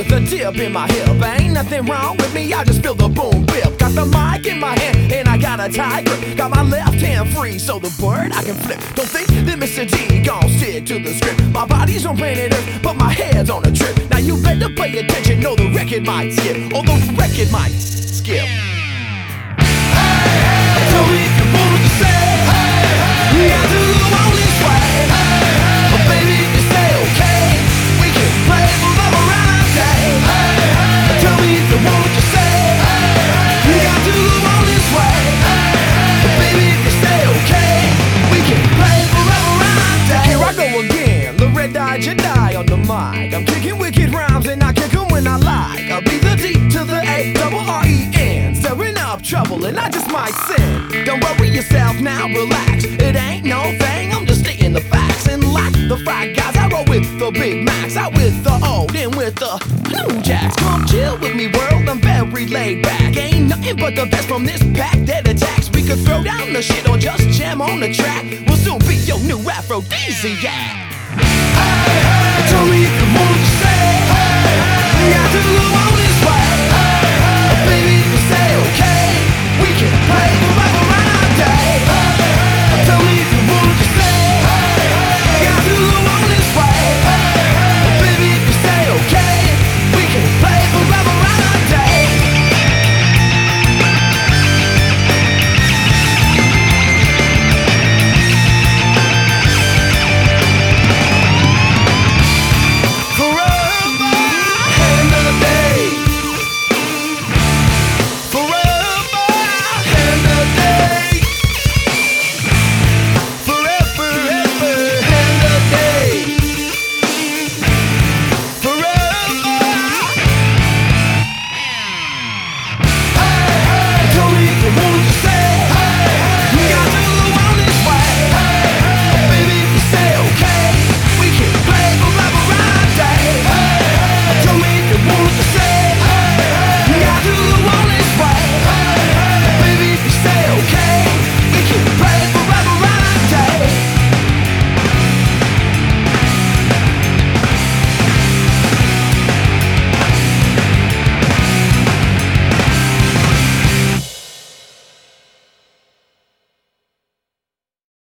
with a dip in my hip. Ain't nothing wrong with me, I just feel the boom bip. Got the mic in my hand and I got a tight grip. Got my left hand free so the bird I can flip. Don't think that Mr. D gon' stick to the script. My body's on planet Earth, but my head's on a trip. Now you better pay attention, know the record might skip, or the record might skip. Tell me if you want what you say. We got to go on this way. But baby, if you say okay, we can play forever and day. Tell me if you want what you say. We got to go on this way. But baby, if you say okay, we can play forever and day. Here I go again, the red eye Jedi on the mic. I'm kicking wicked rhymes and I kick 'em when I like. I'll be the D to the A, double R-E-N. Stirring up trouble and I just might sin. Don't worry yourself now, relax. It ain't no thing, I'm just stating the facts. And like the Fry Guys, I roll with the Big Macs. Out with the old and with the new jacks. Come chill with me, world, I'm very laid back. Ain't nothing but the best from this pack that attacks. We could throw down the shit or just jam on the track. We'll soon be your new aphrodisiac. Tell me if you want what you say. We got to go on this way. Baby, if you say okay, we can play